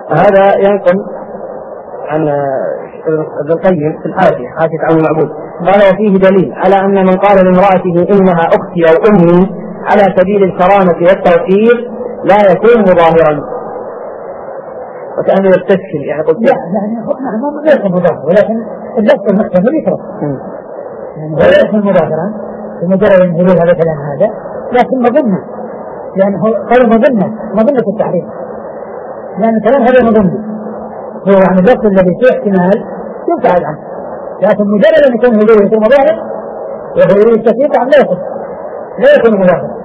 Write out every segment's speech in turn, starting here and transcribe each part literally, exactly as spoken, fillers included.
هذا ينقل عن ابن القيم في الحاشية حاشية عون المعبود قال: وفيه دليل على أن من قال لامرأته إنها أختي أو أمي على سبيل الكرامة والتوقير لا يكون مظاهرا. وكأنه يستشكل يعني قلت لا يعني نعم ليس مظاهر، ولكن اللفظ المحتمل يكره يعني هو ليس مظاهرا بمجرد أن يقول هذا كلام هذا، لكن مظنة، لأنه قال مظنة مظنة التحريم، لأن الكلام هذا مظنة هو يعني اللفظ الذي فيه احتمال يبتعد عنه، لكن مجرد أن يكون هدوء يكون مظاهر وهو يريد التفسير عن لا يكون لا يكون مظاهر.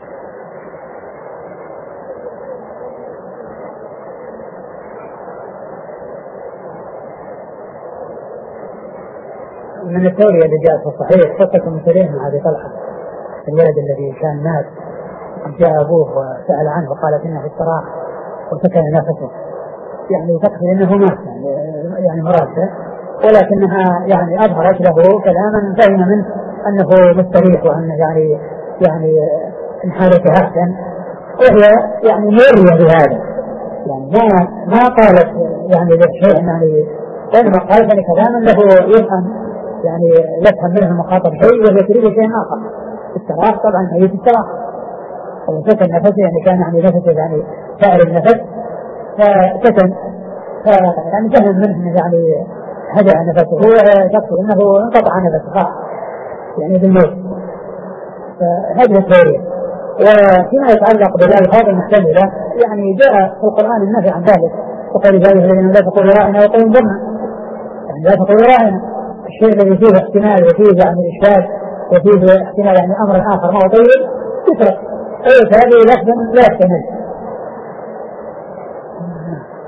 من التورية اللي جاءت في الصحيح قصة من سليم مع أبي طلحة الولد الذي كان مات، جاء أبوه وسأل عنه وقالت إنه استراح وسكن نفسه، يعني تقصد إنه مات يعني, يعني مرادة، ولكنها يعني أظهرت له كلاما فهم منه أنه مستريح وأن يعني يعني إن حالته أحسن، وهي يعني مرية بهذا، يعني ما ما قالت يعني للشيء يعني إنما قالت يعني كلاما له يفهم يعني يفهم منه المخاطب شيء وهي تريد شيء آخر. الصراحة طبعا هي الصراحة وسكن نفسه يعني كان يعني نفسه يعني سائر النفس فسكن يعني فهم منه يعني هدأ نفسه، هو تقصد أنه انقطع نفسه يعني بالموت. فهذه التورية. وفيما يتعلق بالألفاظ المحتملة يعني جاء في القرآن النهي عن ذلك، وقال ذلك الذين لا تقولوا راعنا وقولوا انظرنا، يعني لا تقولوا راعنا الشيء الذي فيه احتمال وفيه يعني إشكال وفيه احتمال يعني أمر آخر ما هو طيب يترك، أي هذه لفظ لا يحتمل.